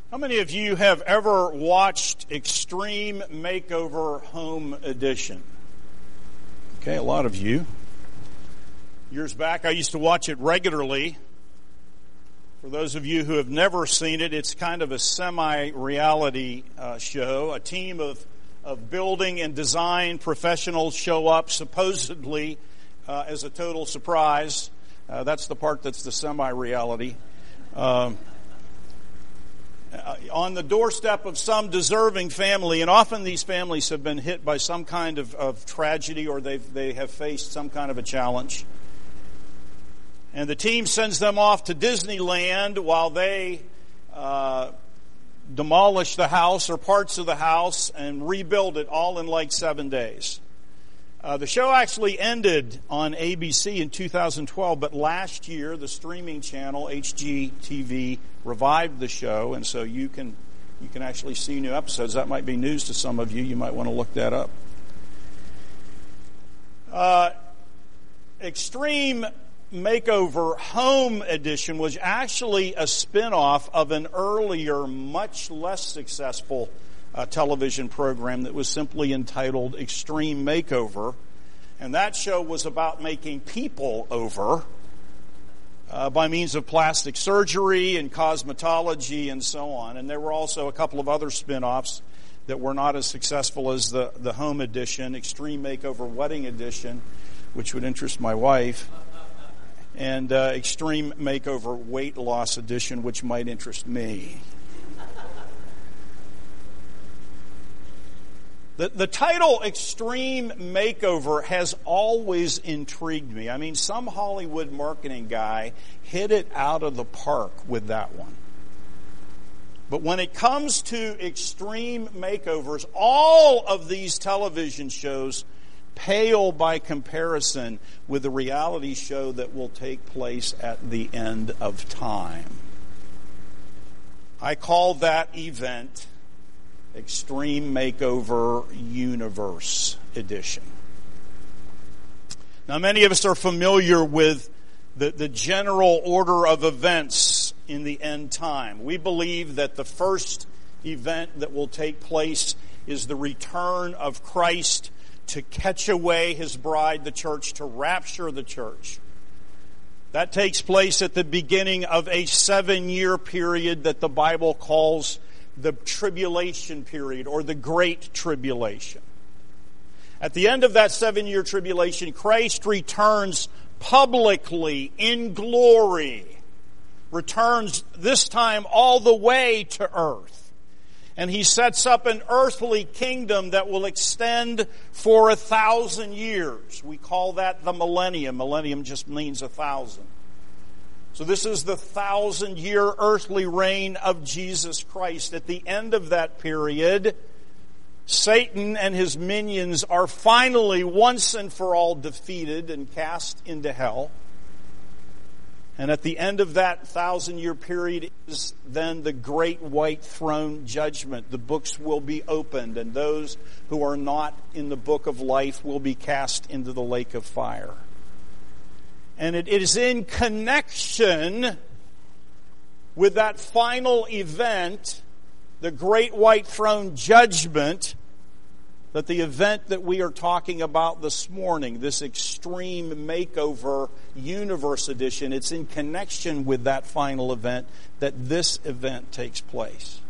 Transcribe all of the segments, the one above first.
How many of you have ever watched Extreme Makeover Home Edition? Okay, a lot of you. Years back, I used to watch it regularly. For those of you who have never seen it, it's kind of a semi-reality show. A team of building and design professionals show up supposedly as a total surprise. That's the part that's the semi-reality. On the doorstep of some deserving family, and often these families have been hit by some kind of tragedy, or they have faced some kind of a challenge. And the team sends them off to Disneyland while they demolish the house or parts of the house and rebuild it all in like 7 days. The show actually ended on ABC in 2012, but last year the streaming channel HGTV revived the show, and so you can actually see new episodes. That might be news to some of you. You might want to look that up. Extreme Makeover Home Edition was actually a spin-off of an earlier, much less successful television program that was simply entitled Extreme Makeover. And that show was about making people over by means of plastic surgery and cosmetology and so on. And there were also a couple of other spin-offs that were not as successful as the Home Edition, Extreme Makeover Wedding Edition, which would interest my wife, and Extreme Makeover Weight Loss Edition, which might interest me. The title Extreme Makeover has always intrigued me. I mean, some Hollywood marketing guy hit it out of the park with that one. But when it comes to extreme makeovers, all of these television shows pale by comparison with the reality show that will take place at the end of time. I call that event Extreme Makeover Universe Edition. Now, many of us are familiar with the general order of events in the end time. We believe that the first event that will take place is the return of Christ to catch away His bride, the church, to rapture the church. That takes place at the beginning of a 7-year period that the Bible calls the tribulation period, or the Great Tribulation. At the end of that 7-year tribulation, Christ returns publicly in glory, returns this time all the way to earth. And He sets up an earthly kingdom that will extend for 1,000 years. We call that the millennium. Millennium just means 1,000. So this is the 1,000-year earthly reign of Jesus Christ. At the end of that period, Satan and his minions are finally once and for all defeated and cast into hell. And at the end of that 1,000-year period is then the great white throne judgment. The books will be opened, and those who are not in the book of life will be cast into the lake of fire. And it is in connection with that final event, the great white throne judgment, that the event that we are talking about this morning, this Extreme Makeover Universe Edition, it's in connection with that final event that this event takes place.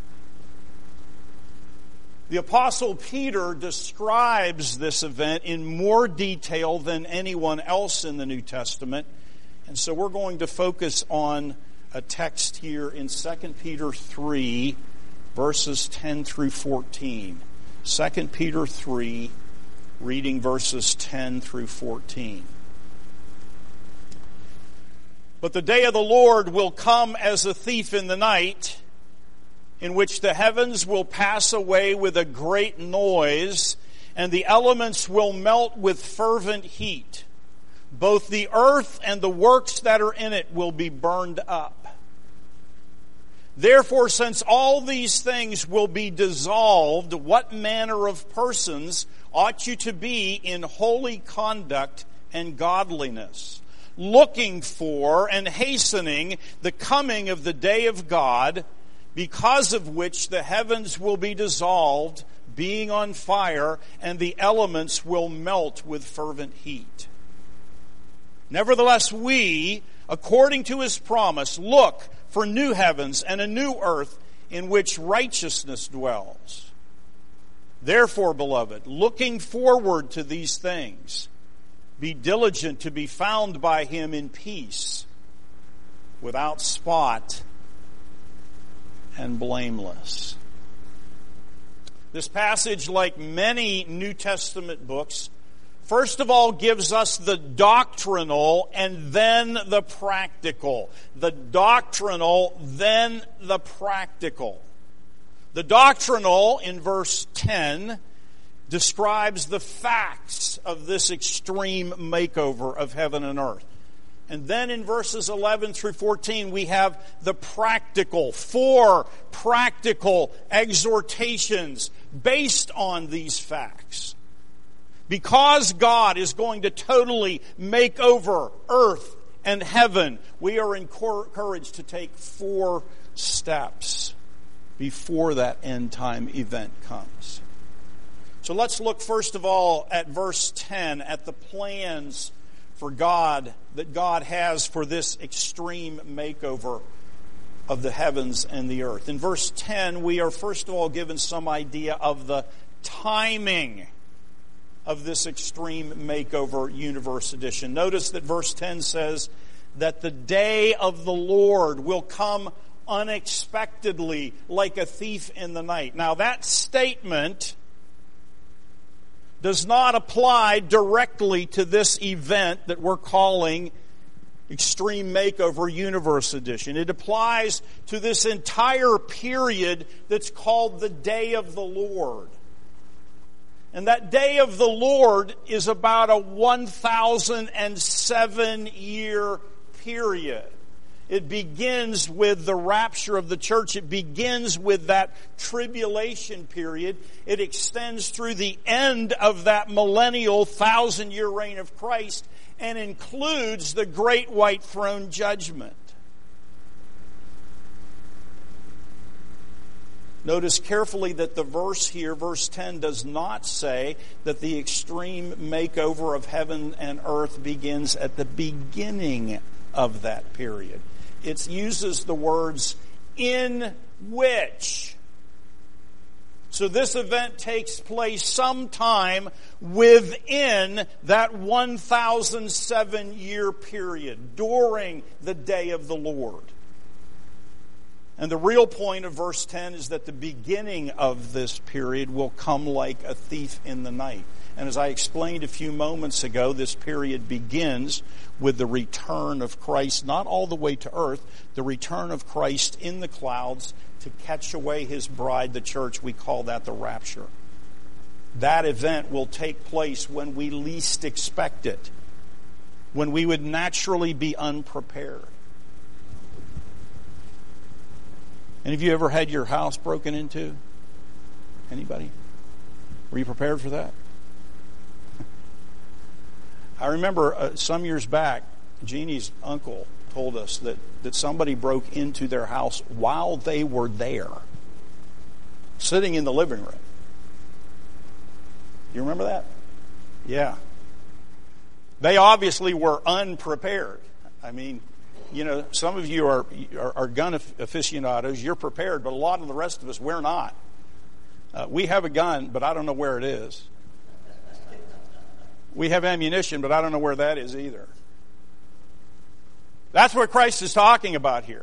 The Apostle Peter describes this event in more detail than anyone else in the New Testament. And so we're going to focus on a text here in 2 Peter 3, verses 10 through 14. 2 Peter 3, reading verses 10 through 14. But the day of the Lord will come as a thief in the night, in which the heavens will pass away with a great noise, and the elements will melt with fervent heat. Both the earth and the works that are in it will be burned up. Therefore, since all these things will be dissolved, what manner of persons ought you to be in holy conduct and godliness, looking for and hastening the coming of the day of God, because of which the heavens will be dissolved, being on fire, and the elements will melt with fervent heat. Nevertheless, we, according to his promise, look for new heavens and a new earth in which righteousness dwells. Therefore, beloved, looking forward to these things, be diligent to be found by him in peace, without spot and blameless. This passage, like many New Testament books, first of all gives us the doctrinal and then the practical. The doctrinal, then the practical. The doctrinal, in verse 10, describes the facts of this extreme makeover of heaven and earth. And then in verses 11 through 14, we have the practical, 4 practical exhortations based on these facts. Because God is going to totally make over earth and heaven, we are encouraged to take 4 steps before that end time event comes. So let's look first of all at verse 10, at the plans for God, that God has for this extreme makeover of the heavens and the earth. In verse 10, we are first of all given some idea of the timing of this extreme makeover universe edition. Notice that verse 10 says that the day of the Lord will come unexpectedly like a thief in the night. Now that statement does not apply directly to this event that we're calling Extreme Makeover Universe Edition. It applies to this entire period that's called the Day of the Lord. And that Day of the Lord is about a 1,007-year period. It begins with the rapture of the church. It begins with that tribulation period. It extends through the end of that millennial 1,000-year reign of Christ and includes the great white throne judgment. Notice carefully that the verse here, verse 10, does not say that the extreme makeover of heaven and earth begins at the beginning of that period. It uses the words in which. So this event takes place sometime within that 1,007-year period, during the day of the Lord. And the real point of verse 10 is that the beginning of this period will come like a thief in the night. And as I explained a few moments ago, this period begins with the return of Christ, not all the way to earth, the return of Christ in the clouds to catch away his bride, the church. We call that the rapture. That event will take place when we least expect it, when we would naturally be unprepared. Any of you ever had your house broken into? Anybody? Were you prepared for that? I remember some years back, Jeannie's uncle told us that somebody broke into their house while they were there, sitting in the living room. You remember that? Yeah. They obviously were unprepared. I mean, you know, some of you are gun aficionados. You're prepared, but a lot of the rest of us, we're not. We have a gun, but I don't know where it is. We have ammunition, but I don't know where that is either. That's what Christ is talking about here.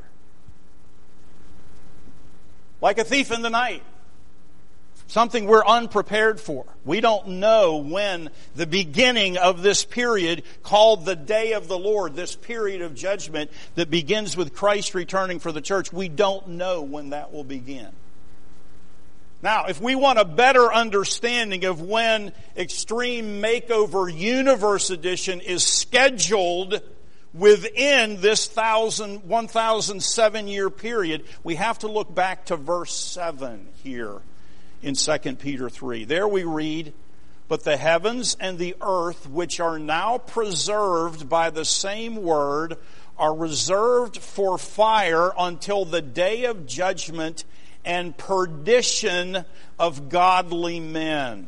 Like a thief in the night. Something we're unprepared for. We don't know when the beginning of this period, called the Day of the Lord, this period of judgment that begins with Christ returning for the church, we don't know when that will begin. Now, if we want a better understanding of when Extreme Makeover Universe Edition is scheduled within this 1,007-year period, we have to look back to verse 7 here in 2 Peter 3. There we read, "But the heavens and the earth, which are now preserved by the same word, are reserved for fire until the day of judgment and perdition of godly men.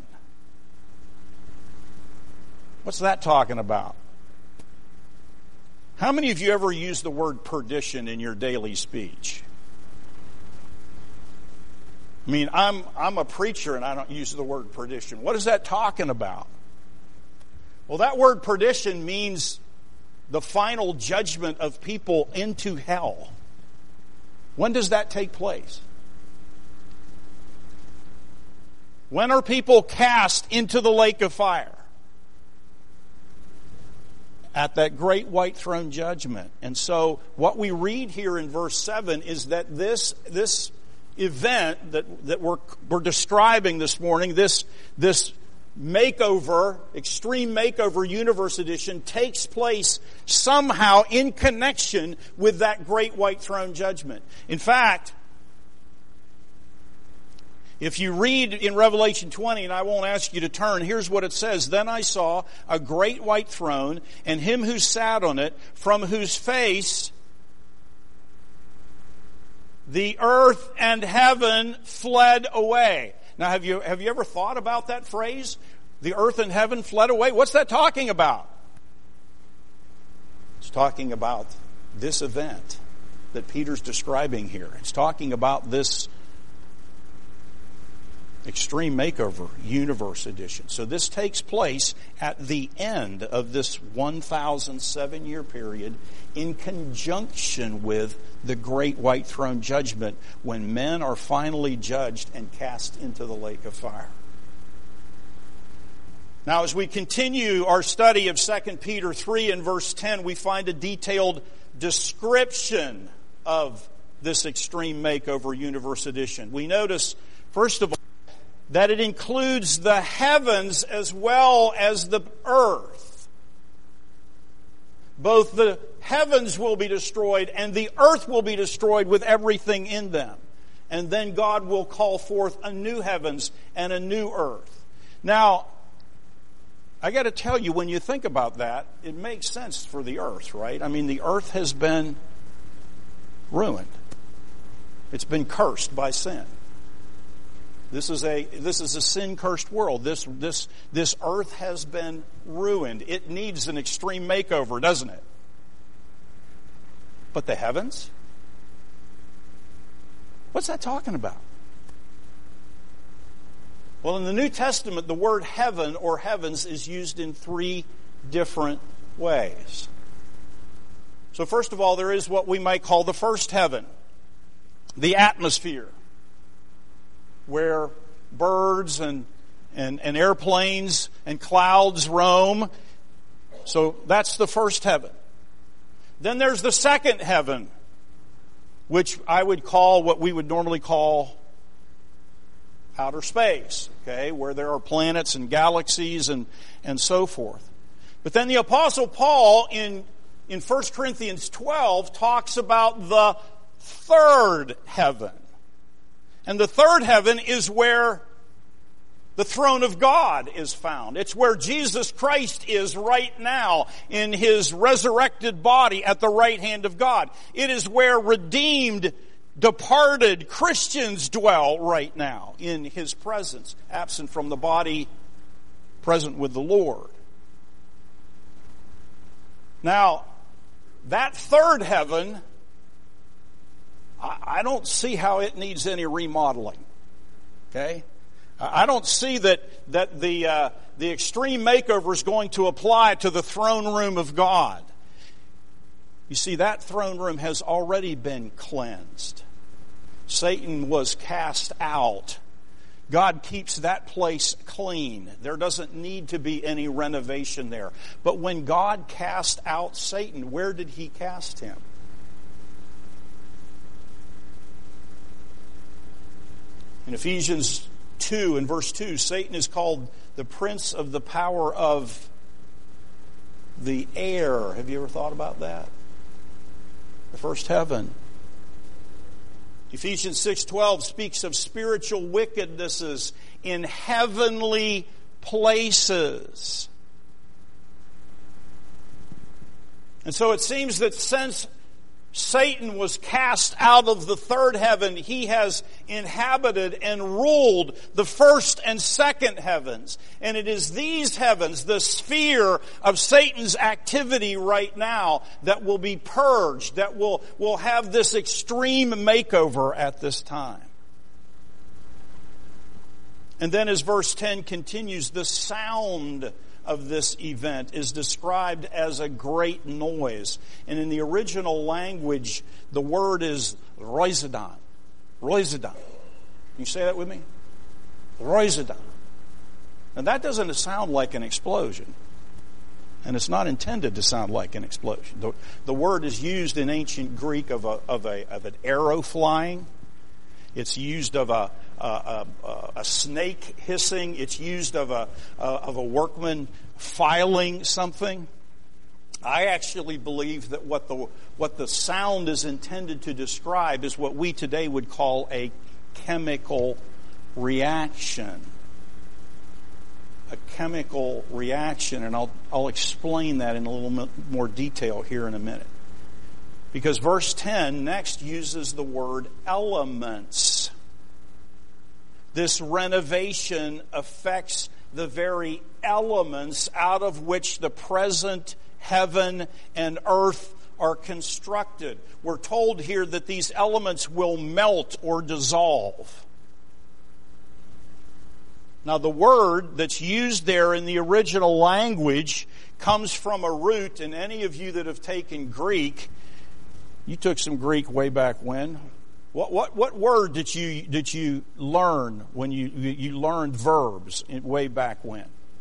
What's that talking about? How many of you ever use the word perdition in your daily speech? I mean, I'm a preacher and I don't use the word perdition. What is that talking about? Well, that word perdition means the final judgment of people into hell. When does that take place? When are people cast into the lake of fire? At that great white throne judgment. And so what we read here in verse 7 is that this event that we're describing this morning, this makeover, extreme makeover universe edition, takes place somehow in connection with that great white throne judgment. In fact, if you read in Revelation 20, and I won't ask you to turn, here's what it says. Then I saw a great white throne, and him who sat on it, from whose face the earth and heaven fled away. Now, have you ever thought about that phrase? The earth and heaven fled away? What's that talking about? It's talking about this event that Peter's describing here. It's talking about this Extreme Makeover Universe Edition. So this takes place at the end of this 1,007-year period in conjunction with the great white throne judgment when men are finally judged and cast into the lake of fire. Now, as we continue our study of 2 Peter 3 and verse 10, we find a detailed description of this Extreme Makeover Universe Edition. We notice, first of all, that it includes the heavens as well as the earth. Both the heavens will be destroyed and the earth will be destroyed with everything in them. And then God will call forth a new heavens and a new earth. Now, I got to tell you, when you think about that, it makes sense for the earth, right? I mean, the earth has been ruined. It's been cursed by sin. This is a sin-cursed world. This earth has been ruined. It needs an extreme makeover, doesn't it? But the heavens? What's that talking about? Well, in the New Testament, the word heaven or heavens is used in 3 different ways. So first of all, there is what we might call the first heaven, the atmosphere, where birds and airplanes and clouds roam. So that's the first heaven. Then there's the second heaven, which I would call what we would normally call outer space, okay, where there are planets and galaxies and so forth. But then the Apostle Paul in 1 Corinthians 12 talks about the third heaven. And the third heaven is where the throne of God is found. It's where Jesus Christ is right now in His resurrected body at the right hand of God. It is where redeemed, departed Christians dwell right now in His presence, absent from the body, present with the Lord. Now, that third heaven, I don't see how it needs any remodeling. Okay? I don't see that the extreme makeover is going to apply to the throne room of God. You see, that throne room has already been cleansed. Satan was cast out. God keeps that place clean. There doesn't need to be any renovation there. But when God cast out Satan, where did He cast him? In Ephesians 2 and verse 2, Satan is called the prince of the power of the air. Have you ever thought about that? The first heaven. Ephesians 6:12 speaks of spiritual wickednesses in heavenly places. And so it seems that since Satan was cast out of the third heaven, he has inhabited and ruled the first and second heavens. And it is these heavens, the sphere of Satan's activity right now, that will be purged, that will have this extreme makeover at this time. And then as verse 10 continues, the sound of this event is described as a great noise. And in the original language, the word is roizadon. Roizadon. Can you say that with me? Roizadon. And that doesn't sound like an explosion. And it's not intended to sound like an explosion. The word is used in ancient Greek of an arrow flying. It's used of a snake hissing. It's used of a workman filing something. I actually believe that what the sound is intended to describe is what we today would call a chemical reaction. A chemical reaction, and I'll explain that in a little more detail here in a minute. Because verse 10 next uses the word elements. This renovation affects the very elements out of which the present heaven and earth are constructed. We're told here that these elements will melt or dissolve. Now, the word that's used there in the original language comes from a root, and any of you that have taken Greek, you took some Greek way back when. What word did you learn when you learned verbs way back when?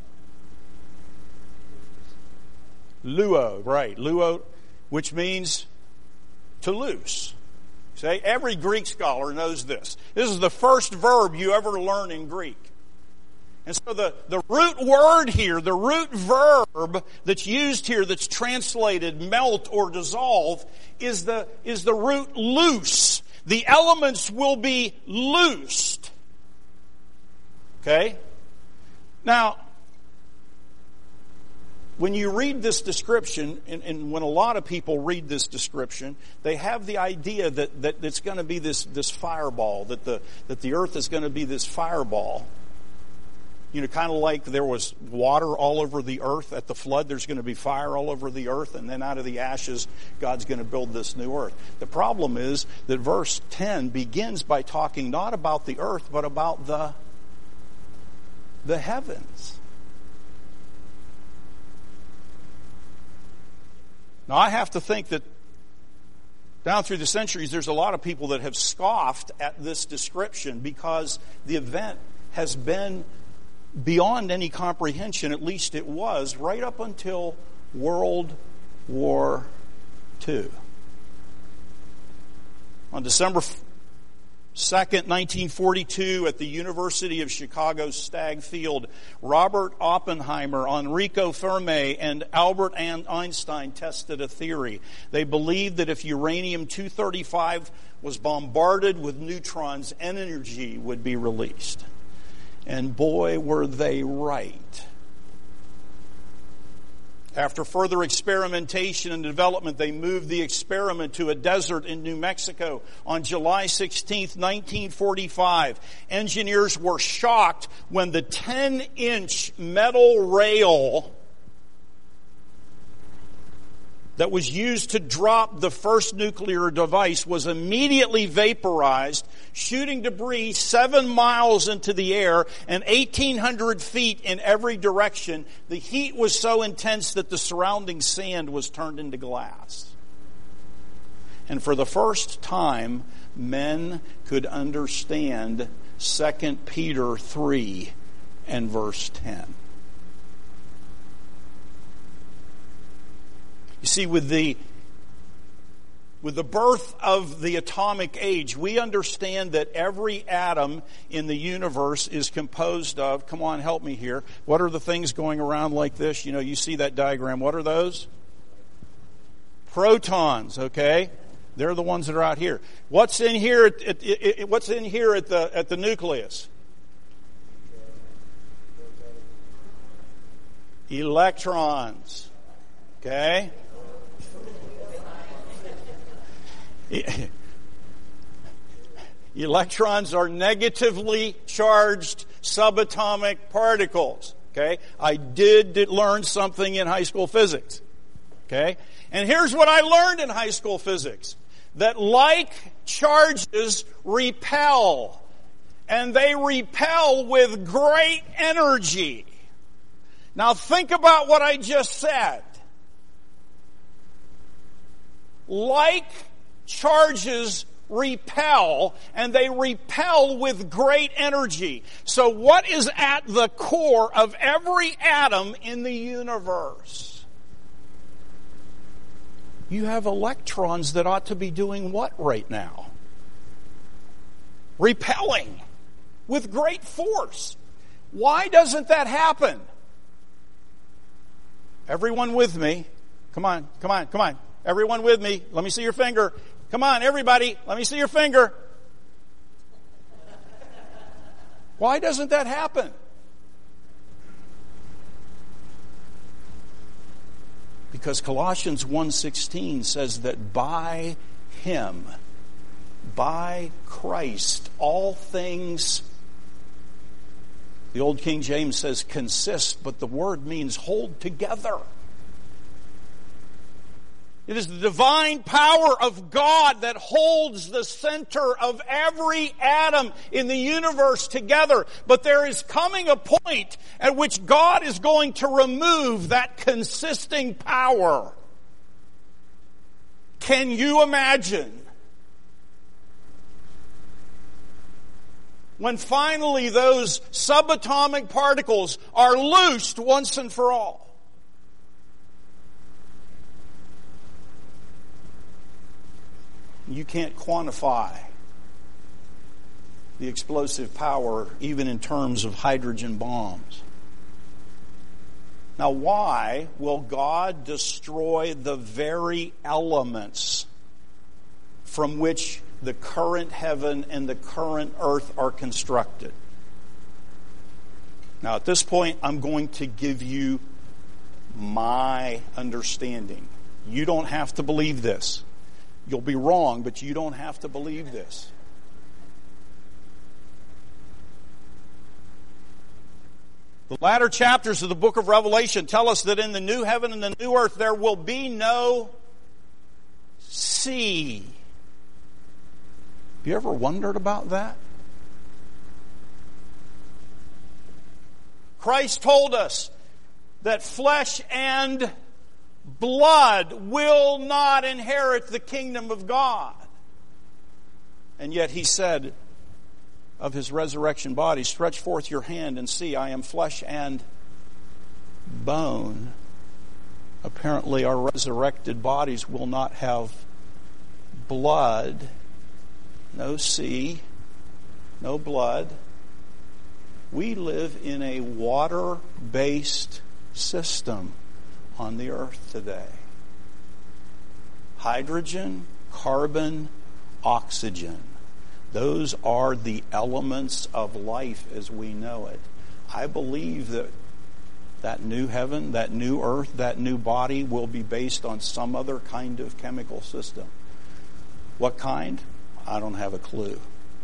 Luo, right? Luo, which means to loose. See, every Greek scholar knows this. This is the first verb you ever learn in Greek. And so the root word here, the root verb that's used here, that's translated melt or dissolve, is the root loose. The elements will be loosed. Okay? Now, when you read this description, and when a lot of people read this description, they have the idea that it's going to be this fireball, that the earth is going to be this fireball. You know, kind of like there was water all over the earth at the flood, there's going to be fire all over the earth, and then out of the ashes, God's going to build this new earth. The problem is that verse 10 begins by talking not about the earth, but about the heavens. Now, I have to think that down through the centuries, there's a lot of people that have scoffed at this description because the event has been beyond any comprehension. At least it was right up until World War II. On December 2nd, 1942, at the University of Chicago Stagg Field, Robert Oppenheimer, Enrico Fermi, and Albert Einstein tested a theory. They believed that if uranium-235 was bombarded with neutrons, energy would be released. And boy, were they right. After further experimentation and development, they moved the experiment to a desert in New Mexico on July 16th, 1945. Engineers were shocked when the 10-inch metal rail that was used to drop the first nuclear device was immediately vaporized, shooting debris 7 miles into the air and 1,800 feet in every direction. The heat was so intense that the surrounding sand was turned into glass. And for the first time, men could understand 2 Peter 3 and verse 10. You see, with the birth of the atomic age, we understand that every atom in the universe is composed of, come on, help me here. What are the things going around like this? You know, you see that diagram. What are those? Protons, okay? They're the ones that are out here. What's in here what's in here at the nucleus? Electrons. Okay? Electrons are negatively charged subatomic particles. Okay? I did learn something in high school physics. Okay? And here's what I learned in high school physics. That like charges repel. And they repel with great energy. Now think about what I just said. Like charges repel, and they repel with great energy. So what is at the core of every atom in the universe? You have electrons that ought to be doing what right now? Repelling with great force. Why doesn't that happen? Everyone with me. Come on, come on, come on. Everyone with me. Let me see your finger. Come on, everybody. Let me see your finger. Why doesn't that happen? Because Colossians 1:16 says that by Him, by Christ, all things, the old King James says consist, but the word means hold together. It is the divine power of God that holds the center of every atom in the universe together. But there is coming a point at which God is going to remove that consisting power. Can you imagine? When finally those subatomic particles are loosed once and for all. You can't quantify the explosive power even in terms of hydrogen bombs. Now, why will God destroy the very elements from which the current heaven and the current earth are constructed? Now, at this point, I'm going to give you my understanding. You don't have to believe this. You'll be wrong, but you don't have to believe this. The latter chapters of the book of Revelation tell us that in the new heaven and the new earth there will be no sea. Have you ever wondered about that? Christ told us that flesh and blood will not inherit the kingdom of God. And yet He said of His resurrection body, stretch forth your hand and see, I am flesh and bone. Apparently our resurrected bodies will not have blood, no sea, no blood. We live in a water-based system on the earth today. Hydrogen, carbon, oxygen. Those are the elements of life as we know it. I believe that that new heaven, that new earth, that new body will be based on some other kind of chemical system. What kind? I don't have a clue.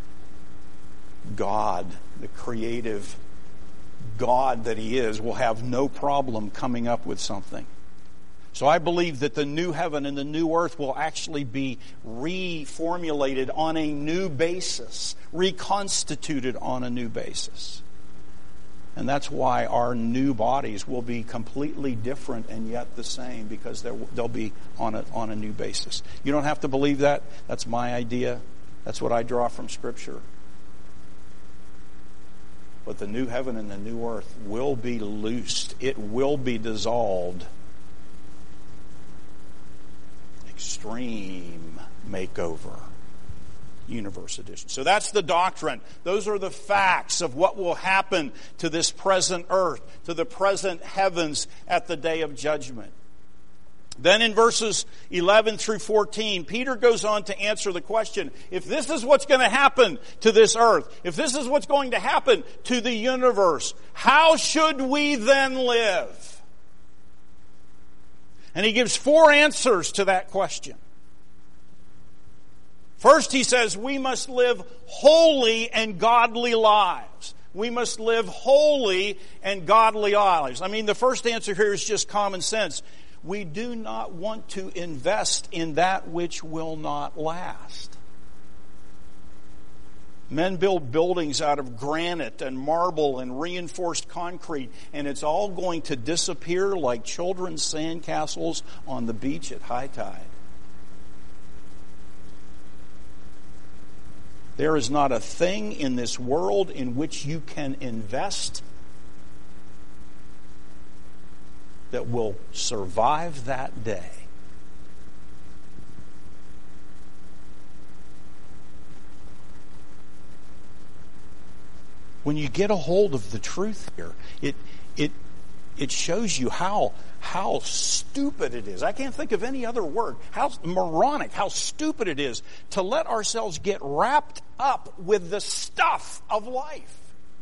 God, the creative God that He is, will have no problem coming up with something. So I believe that the new heaven and the new earth will actually be reformulated on a new basis, reconstituted on a new basis. And that's why our new bodies will be completely different and yet the same, because they'll be on a new basis. You don't have to believe that. That's my idea. That's what I draw from Scripture. But the new heaven and the new earth will be loosed. It will be dissolved. Extreme makeover. Universe edition. So that's the doctrine. Those are the facts of what will happen to this present earth, to the present heavens at the day of judgment. Then in verses 11 through 14, Peter goes on to answer the question, if this is what's going to happen to this earth, if this is what's going to happen to the universe, how should we then live? And he gives 4 answers to that question. First, he says we must live holy and godly lives. We must live holy and godly lives. I mean, the first answer here is just common sense. We do not want to invest in that which will not last. Men build buildings out of granite and marble and reinforced concrete, and it's all going to disappear like children's sandcastles on the beach at high tide. There is not a thing in this world in which you can invest that will survive that day. When you get a hold of the truth here, it shows you how stupid it is. I can't think of any other word. How moronic, how stupid it is to let ourselves get wrapped up with the stuff of life.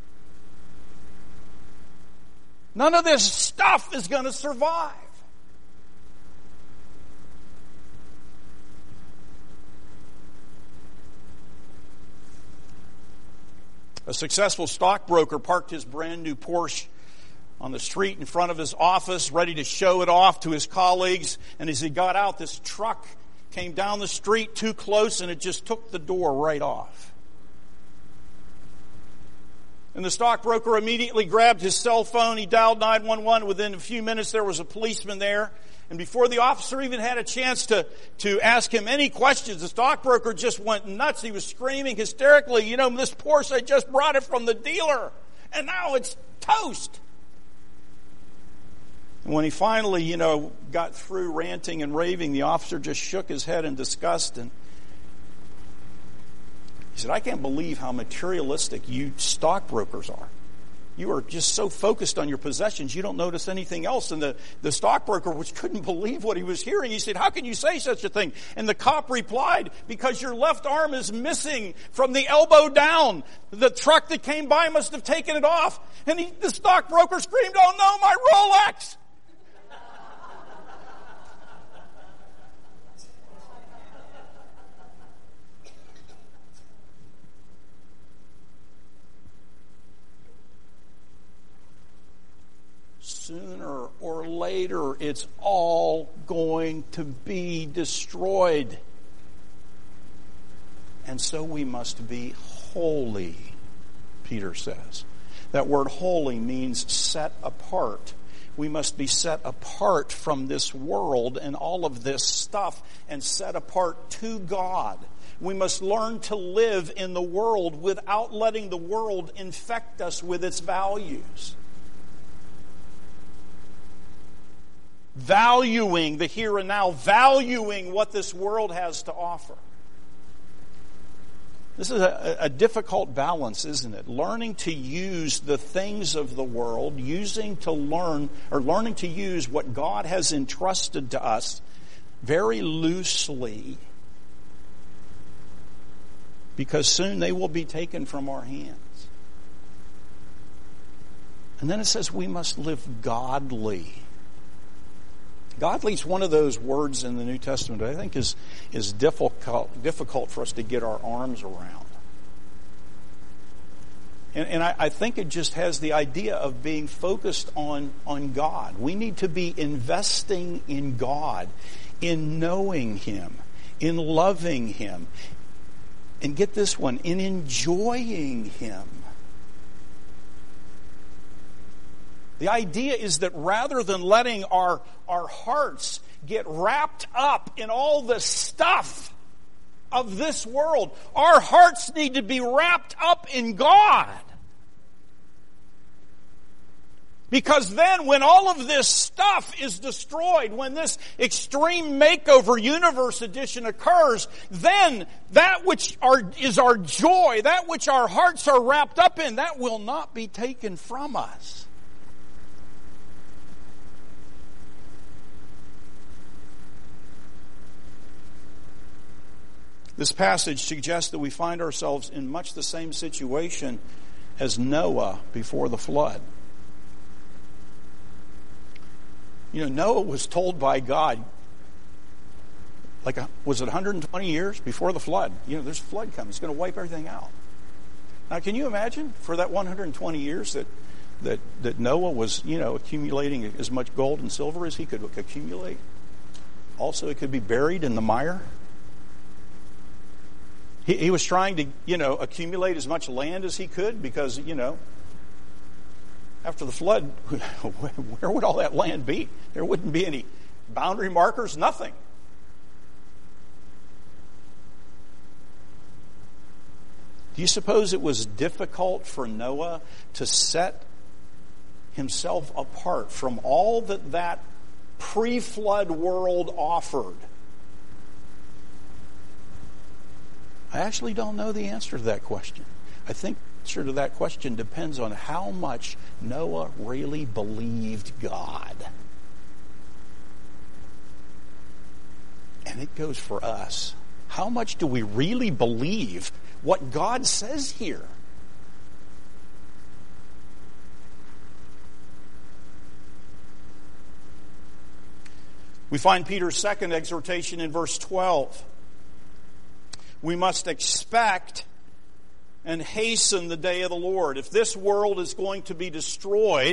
None of this stuff is going to survive. A successful stockbroker parked his brand new Porsche on the street in front of his office, ready to show it off to his colleagues. And as he got out, this truck came down the street too close and it just took the door right off. And the stockbroker immediately grabbed his cell phone. He dialed 911. Within a few minutes, there was a policeman there. And before the officer even had a chance to ask him any questions, the stockbroker just went nuts. He was screaming hysterically, you know, this Porsche, I just brought it from the dealer, and now it's toast. And when he finally, got through ranting and raving, the officer just shook his head in disgust, and he said, I can't believe how materialistic you stockbrokers are. You are just so focused on your possessions, you don't notice anything else. And the stockbroker, which couldn't believe what he was hearing, he said, how can you say such a thing? And the cop replied, because your left arm is missing from the elbow down. The truck that came by must have taken it off. And the stockbroker screamed, oh no, my Rolex! Sooner or later, it's all going to be destroyed. And so we must be holy, Peter says. That word holy means set apart. We must be set apart from this world and all of this stuff and set apart to God. We must learn to live in the world without letting the world infect us with its values. Valuing the here and now, valuing what this world has to offer. This is a difficult balance, isn't it? Learning to use the things of the world, learning to use what God has entrusted to us very loosely, because soon they will be taken from our hands. And then it says we must live godly. Godly is one of those words in the New Testament that I think is difficult for us to get our arms around. And I think it just has the idea of being focused on God. We need to be investing in God, in knowing Him, in loving Him, and get this one, in enjoying Him. The idea is that rather than letting our hearts get wrapped up in all the stuff of this world, our hearts need to be wrapped up in God. Because then when all of this stuff is destroyed, when this extreme makeover universe edition occurs, then that which is our joy, that which our hearts are wrapped up in, that will not be taken from us. This passage suggests that we find ourselves in much the same situation as Noah before the flood. Noah was told by God, Was it 120 years before the flood? There's a flood coming. It's going to wipe everything out. Now, can you imagine for that 120 years that Noah was, accumulating as much gold and silver as he could accumulate? Also, it could be buried in the mire. He was trying to, accumulate as much land as he could because, after the flood, where would all that land be? There wouldn't be any boundary markers, nothing. Do you suppose it was difficult for Noah to set himself apart from all that pre-flood world offered? I actually don't know the answer to that question. I think the answer to that question depends on how much Noah really believed God. And it goes for us. How much do we really believe what God says here? We find Peter's second exhortation in verse 12. We must expect and hasten the day of the Lord. If this world is going to be destroyed,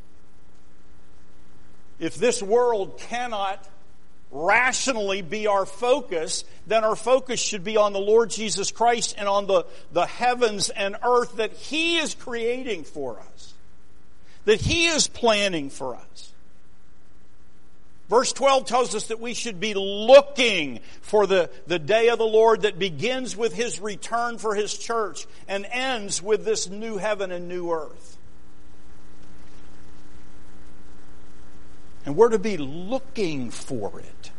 if this world cannot rationally be our focus, then our focus should be on the Lord Jesus Christ and on the heavens and earth that He is creating for us, that He is planning for us. Verse 12 tells us that we should be looking for the day of the Lord that begins with His return for His church and ends with this new heaven and new earth. And we're to be looking for it.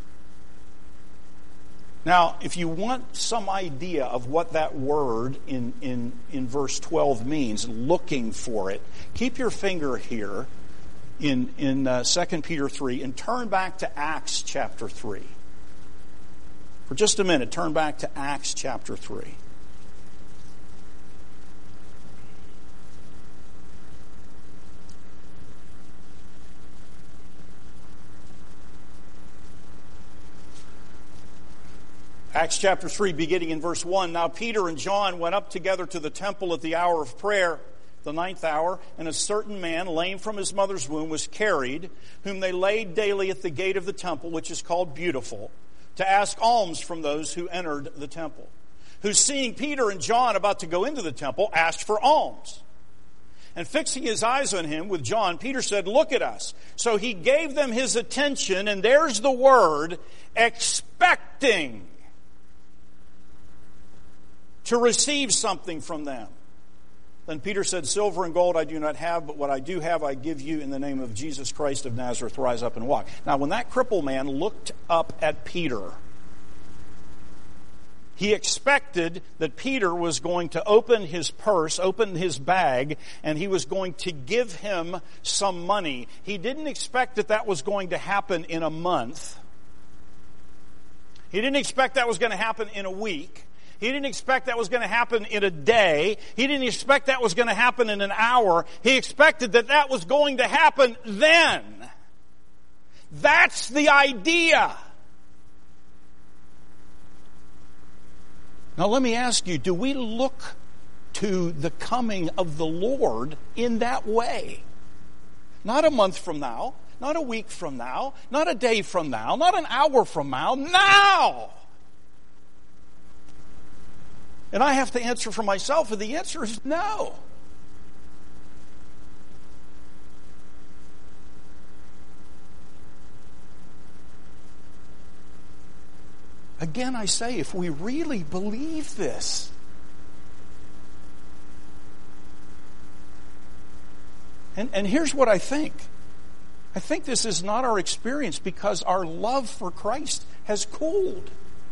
Now, if you want some idea of what that word in verse 12 means, looking for it, keep your finger here in 2 Peter 3 and turn back to Acts chapter 3. For just a minute, turn back to Acts chapter 3. Acts chapter 3, beginning in verse 1. Now Peter and John went up together to the temple at the hour of prayer, the 9th hour, and a certain man, lame from his mother's womb, was carried, whom they laid daily at the gate of the temple, which is called Beautiful, to ask alms from those who entered the temple, who, seeing Peter and John about to go into the temple, asked for alms. And fixing his eyes on him with John, Peter said, "Look at us." So he gave them his attention, and there's the word, expecting to receive something from them. Then Peter said, "Silver and gold I do not have, but what I do have I give you. In the name of Jesus Christ of Nazareth, rise up and walk." Now, when that crippled man looked up at Peter, he expected that Peter was going to open his purse, open his bag, and he was going to give him some money. He didn't expect that was going to happen in a month. He didn't expect that was going to happen in a week. He didn't expect that was going to happen in a day. He didn't expect that was going to happen in an hour. He expected that was going to happen then. That's the idea. Now let me ask you, do we look to the coming of the Lord in that way? Not a month from now, not a week from now, not a day from now, not an hour from now. And I have to answer for myself, and the answer is no. Again, I say, if we really believe this, and here's what I think. I think this is not our experience because our love for Christ has cooled.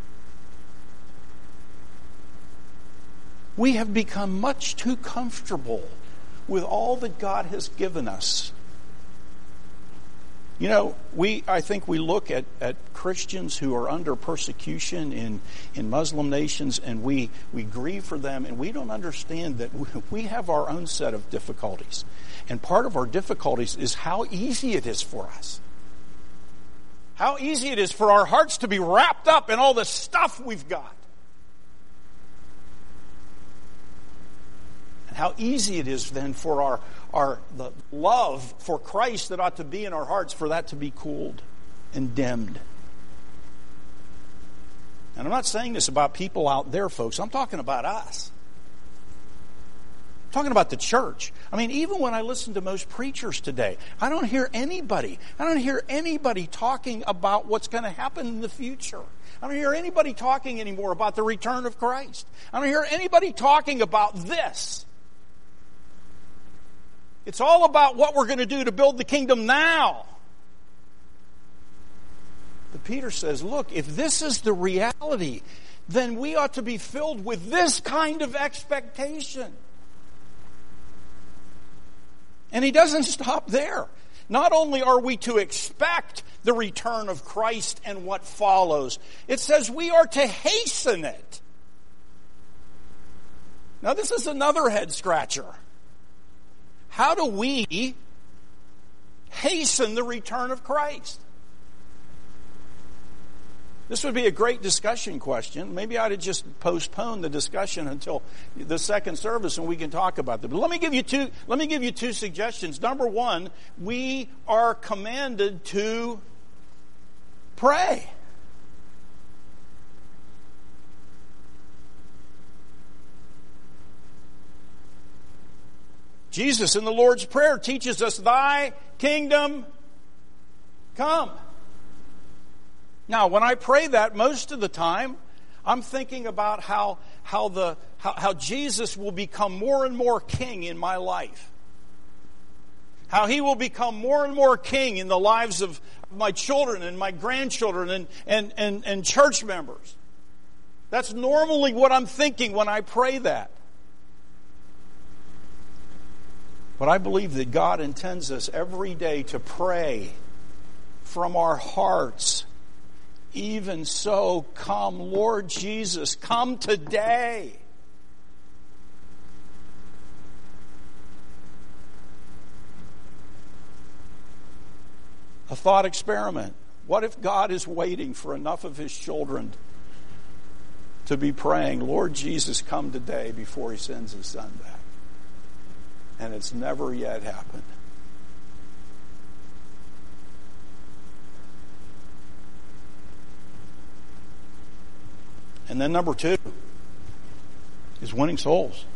We have become much too comfortable with all that God has given us. You know, I think we look at Christians who are under persecution in Muslim nations, and we grieve for them, and we don't understand that we have our own set of difficulties. And part of our difficulties is how easy it is for us How easy it is for our hearts to be wrapped up in all the stuff we've got. And how easy it is then for the love for Christ that ought to be in our hearts, for that to be cooled and dimmed. And I'm not saying this about people out there, folks. I'm talking about us. I'm talking about the church. I mean, even when I listen to most preachers today, I don't hear anybody talking about what's going to happen in the future. I don't hear anybody talking anymore about the return of Christ. I don't hear anybody talking about this. It's all about what we're going to do to build the kingdom now. But Peter says, look, if this is the reality, then we ought to be filled with this kind of expectation. And he doesn't stop there. Not only are we to expect the return of Christ and what follows, it says we are to hasten it. Now this is another head scratcher. How do we hasten the return of Christ? This would be a great discussion question. Maybe I ought to just postpone the discussion until the second service and we can talk about that. But let me give you two suggestions. Number one, we are commanded to pray. Jesus in the Lord's Prayer teaches us, "Thy kingdom come." Now, when I pray that, most of the time, I'm thinking about how Jesus will become more and more king in my life. How he will become more and more king in the lives of my children and my grandchildren and church members. That's normally what I'm thinking when I pray that. But I believe that God intends us every day to pray from our hearts. Even so, come, Lord Jesus, come today. A thought experiment. What if God is waiting for enough of His children to be praying, "Lord Jesus, come today," before He sends His Son back? And it's never yet happened. And then number two is winning souls.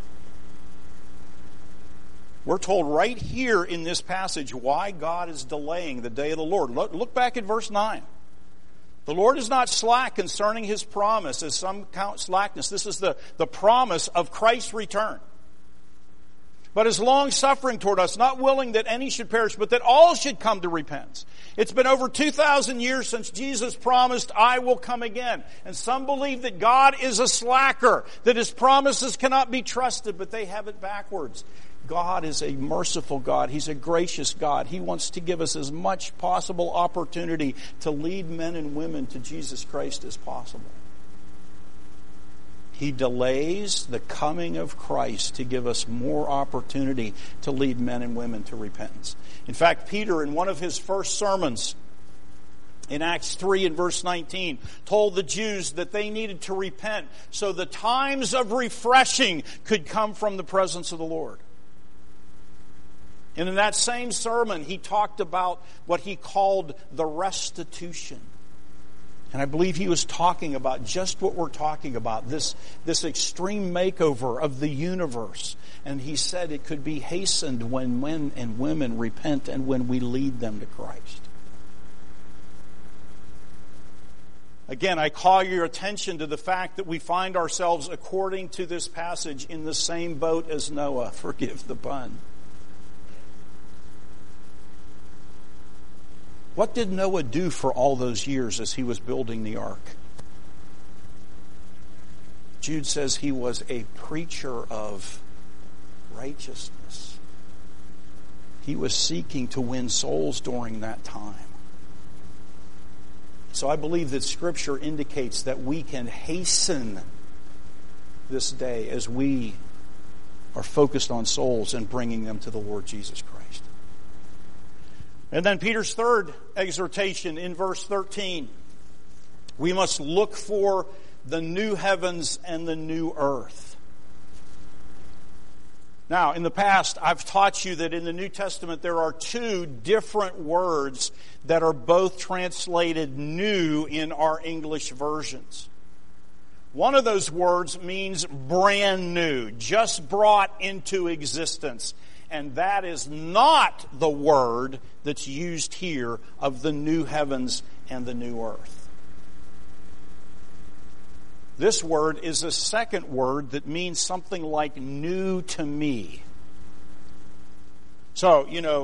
We're told right here in this passage why God is delaying the day of the Lord. Look back at verse 9. The Lord is not slack concerning His promise, as some count slackness. This is the promise of Christ's return. But is long-suffering toward us, not willing that any should perish, but that all should come to repentance. It's been over 2,000 years since Jesus promised, "I will come again." And some believe that God is a slacker, that His promises cannot be trusted, but they have it backwards. God is a merciful God. He's a gracious God. He wants to give us as much possible opportunity to lead men and women to Jesus Christ as possible. He delays the coming of Christ to give us more opportunity to lead men and women to repentance. In fact, Peter, in one of his first sermons, in Acts 3 and verse 19, told the Jews that they needed to repent so the times of refreshing could come from the presence of the Lord. And in that same sermon, he talked about what he called the restitution. And I believe he was talking about just what we're talking about, this extreme makeover of the universe. And he said it could be hastened when men and women repent and when we lead them to Christ. Again, I call your attention to the fact that we find ourselves, according to this passage, in the same boat as Noah. Forgive the pun. What did Noah do for all those years as he was building the ark? Jude says he was a preacher of righteousness. He was seeking to win souls during that time. So I believe that Scripture indicates that we can hasten this day as we are focused on souls and bringing them to the Lord Jesus Christ. And then Peter's third exhortation in verse 13. We must look for the new heavens and the new earth. Now, in the past, I've taught you that in the New Testament there are two different words that are both translated new in our English versions. One of those words means brand new, just brought into existence. And that is not the word that's used here of the new heavens and the new earth. This word is a second word that means something like new to me. So,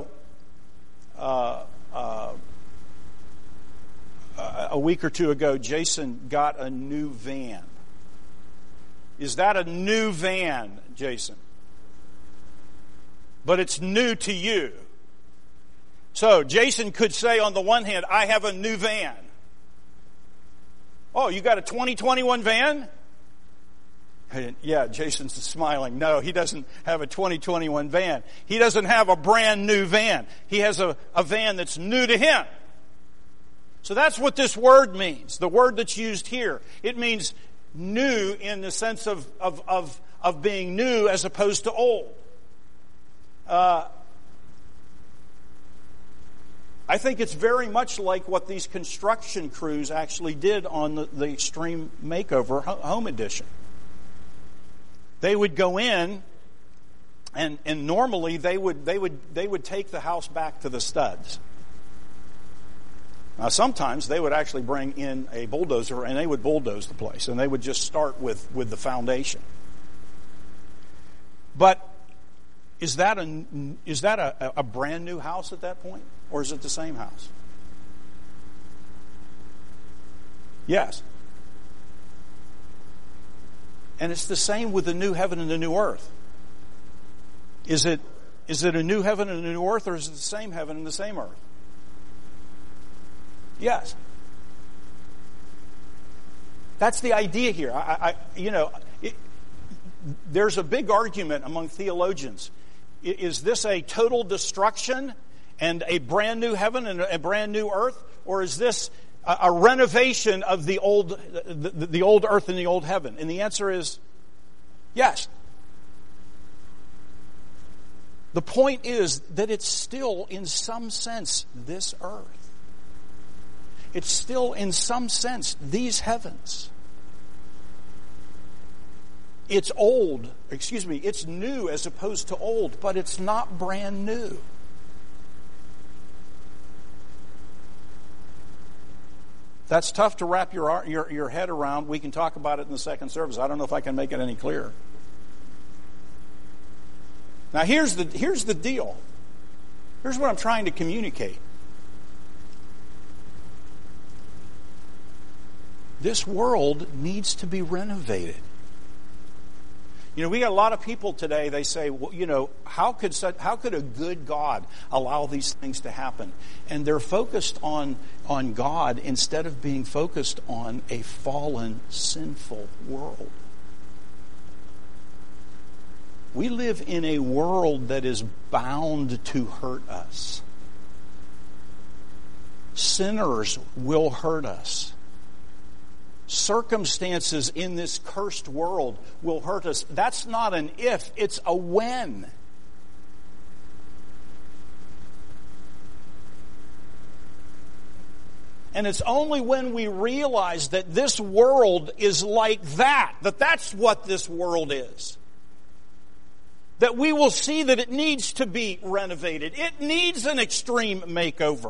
a week or two ago, Jason got a new van. Is that a new van, Jason? But it's new to you. So, Jason could say on the one hand, I have a new van. Oh, you got a 2021 van? Yeah, Jason's smiling. No, he doesn't have a 2021 van. He doesn't have a brand new van. He has a van that's new to him. So that's what this word means, the word that's used here. It means new in the sense of being new as opposed to old. I think it's very much like what these construction crews actually did on the Extreme Makeover Home Edition. They would go in, and normally they would take the house back to the studs. Now, sometimes they would actually bring in a bulldozer and they would bulldoze the place, and they would just start with the foundation. But is that a brand new house at that point? Or is it the same house? Yes. And it's the same with the new heaven and the new earth. Is it a new heaven and a new earth, or is it the same heaven and the same earth? Yes. That's the idea here. There's a big argument among theologians. Is this a total destruction and a brand new heaven and a brand new earth? Or is this a renovation of the old earth and the old heaven? And the answer is yes. The point is that it's still, in some sense, this earth. It's still, in some sense, these heavens. It's new as opposed to old, but it's not brand new. That's tough to wrap your head around. We can talk about it in the second service. I don't know if I can make it any clearer. Now here's the deal. Here's what I'm trying to communicate. This world needs to be renovated. We got a lot of people today, they say, well, how could a good God allow these things to happen? And they're focused on God instead of being focused on a fallen, sinful world. We live in a world that is bound to hurt us. Sinners will hurt us. Circumstances in this cursed world will hurt us. That's not an if, it's a when. And it's only when we realize that this world is like that's what this world is, that we will see that it needs to be renovated. It needs an extreme makeover.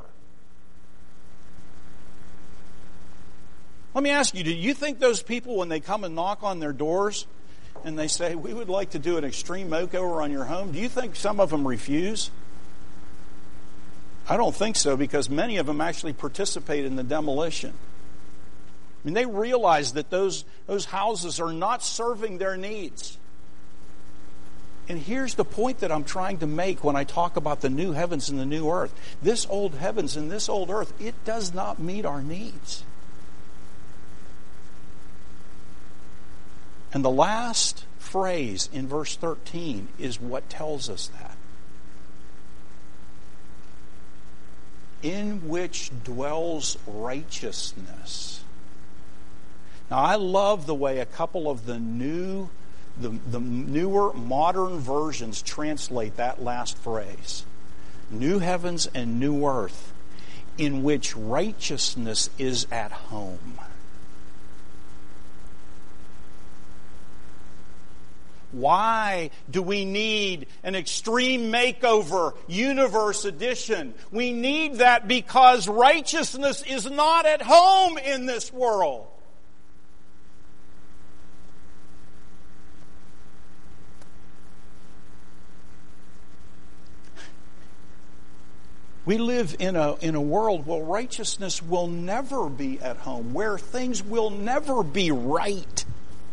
Let me ask you, do you think those people, when they come and knock on their doors and they say, we would like to do an extreme makeover on your home, do you think some of them refuse? I don't think so, because many of them actually participate in the demolition. I mean, they realize that those houses are not serving their needs. And here's the point that I'm trying to make when I talk about the new heavens and the new earth. This old heavens and this old earth, it does not meet our needs. And the last phrase in verse 13 is what tells us that. in which dwells righteousness. Now, I love the way a couple of the newer modern versions translate that last phrase. New heavens and new earth, in which righteousness is at home. Why do we need an extreme makeover, universe edition? We need that because righteousness is not at home in this world. We live in a world where righteousness will never be at home, where things will never be right.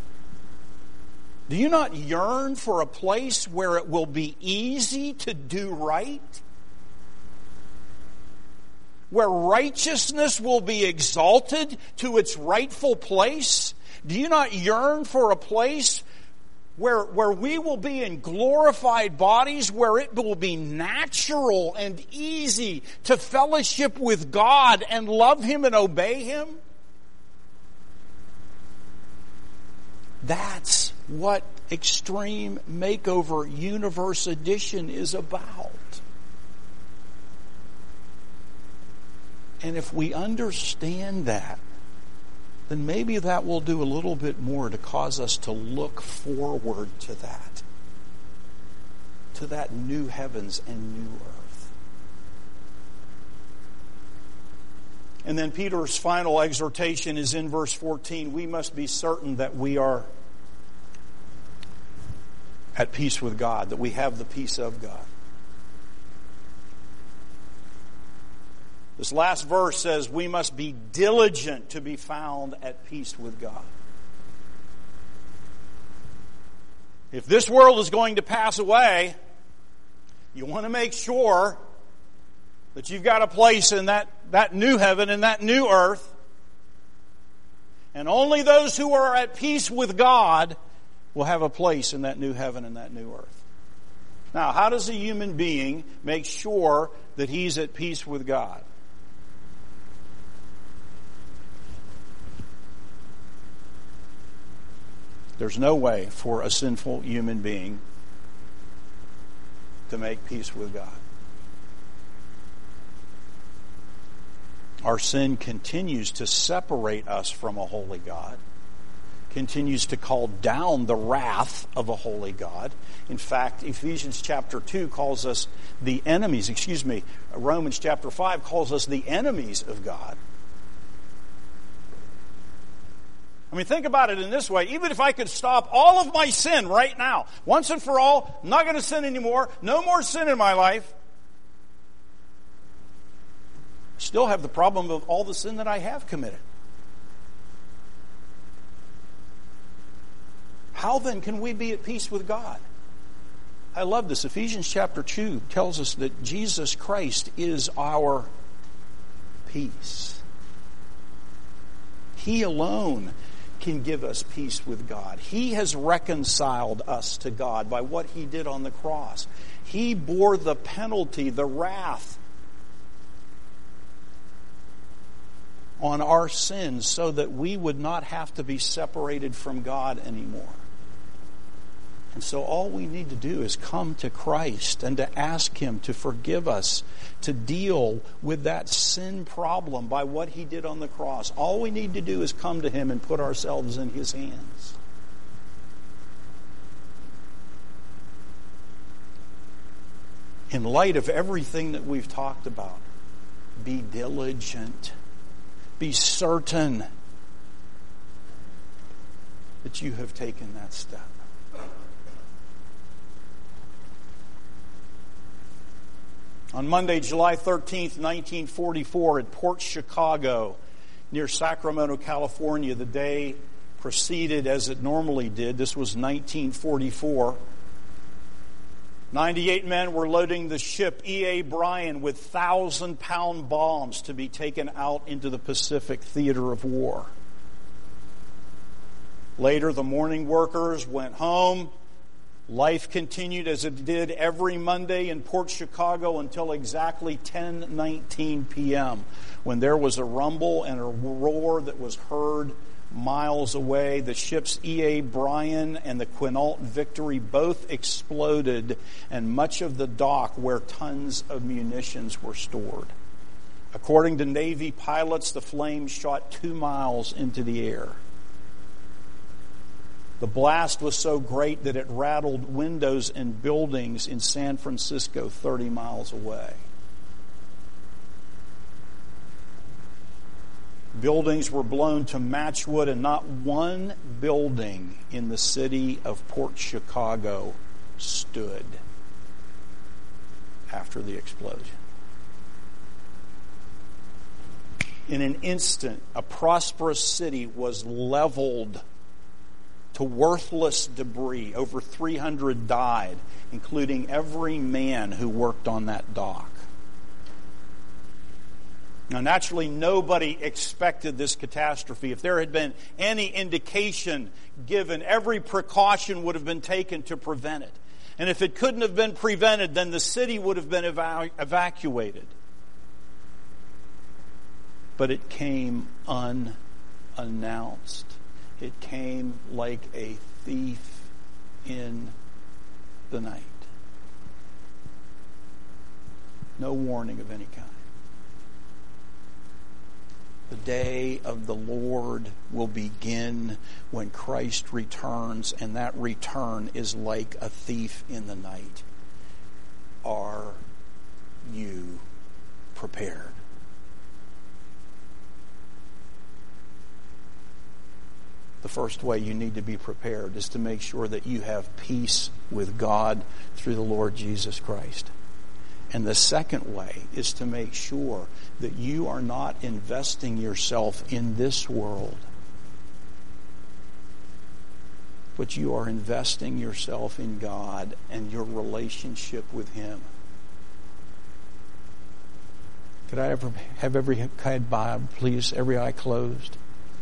Do you not yearn for a place where it will be easy to do right? Where righteousness will be exalted to its rightful place? Do you not yearn for a place where we will be in glorified bodies, where it will be natural and easy to fellowship with God and love Him and obey Him? That's what Extreme Makeover Universe Edition is about. And if we understand that, then maybe that will do a little bit more to cause us to look forward to that new heavens and new earth. And then Peter's final exhortation is in verse 14. We must be certain that we are at peace with God, that we have the peace of God. This last verse says we must be diligent to be found at peace with God. If this world is going to pass away, you want to make sure that you've got a place in that new heaven and that new earth. And only those who are at peace with God will have a place in that new heaven and that new earth. Now, how does a human being make sure that he's at peace with God? There's no way for a sinful human being to make peace with God. Our sin continues to separate us from a holy God, continues to call down the wrath of a holy God. In fact, Ephesians chapter 2 calls us the enemies, Romans chapter 5 calls us the enemies of God. I mean, think about it in this way. Even if I could stop all of my sin right now, once and for all, I'm not going to sin anymore, no more sin in my life, I still have the problem of all the sin that I have committed. How then can we be at peace with God? I love this. Ephesians chapter 2 tells us that Jesus Christ is our peace. He alone can give us peace with God. He has reconciled us to God by what He did on the cross. He bore the penalty, the wrath on our sins so that we would not have to be separated from God anymore. And so all we need to do is come to Christ and to ask Him to forgive us, to deal with that sin problem by what He did on the cross. All we need to do is come to Him and put ourselves in His hands. In light of everything that we've talked about, be diligent, be certain that you have taken that step. On Monday, July 13th, 1944, at Port Chicago, near Sacramento, California, the day proceeded as it normally did. This was 1944. 98 men were loading the ship E.A. Bryan with 1,000-pound bombs to be taken out into the Pacific theater of war. Later, the mourning workers went home. Life continued as it did every Monday in Port Chicago until exactly 10:19 p.m. when there was a rumble and a roar that was heard miles away. The ships E.A. Bryan and the Quinault Victory both exploded, and much of the dock where tons of munitions were stored. According to Navy pilots, the flames shot 2 miles into the air. The blast was so great that it rattled windows in buildings in San Francisco 30 miles away. Buildings were blown to matchwood, and not one building in the city of Port Chicago stood after the explosion. In an instant, a prosperous city was leveled to worthless debris. Over 300 died, including every man who worked on that dock. Now, naturally, nobody expected this catastrophe. If there had been any indication given, every precaution would have been taken to prevent it. And if it couldn't have been prevented, then the city would have been evacuated. But it came unannounced. It came like a thief in the night. No warning of any kind. The day of the Lord will begin when Christ returns, and that return is like a thief in the night. Are you prepared? The first way you need to be prepared is to make sure that you have peace with God through the Lord Jesus Christ. And the second way is to make sure that you are not investing yourself in this world, but you are investing yourself in God and your relationship with Him. Could I ever have every head bowed, please, every eye closed?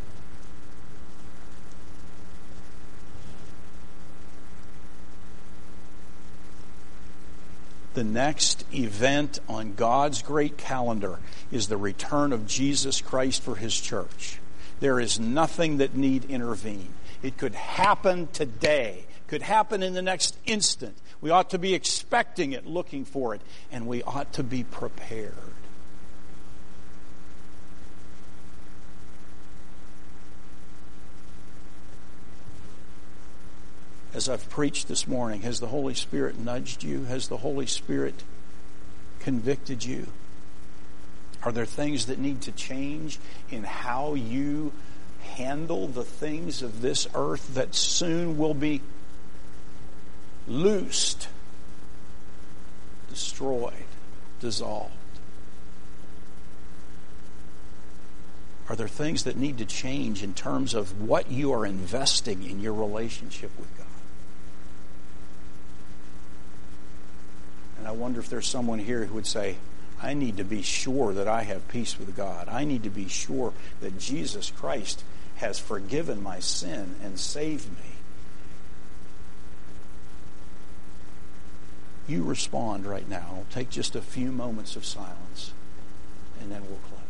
The next event on God's great calendar is the return of Jesus Christ for His church. There is nothing that need intervene. It could happen today. It could happen in the next instant. We ought to be expecting it, looking for it, and we ought to be prepared. As I've preached this morning, has the Holy Spirit nudged you? Has the Holy Spirit convicted you? Are there things that need to change in how you handle the things of this earth that soon will be loosed, destroyed, dissolved? Are there things that need to change in terms of what you are investing in your relationship with God? And I wonder if there's someone here who would say, I need to be sure that I have peace with God. I need to be sure that Jesus Christ has forgiven my sin and saved me. You respond right now. I'll take just a few moments of silence, and then we'll close.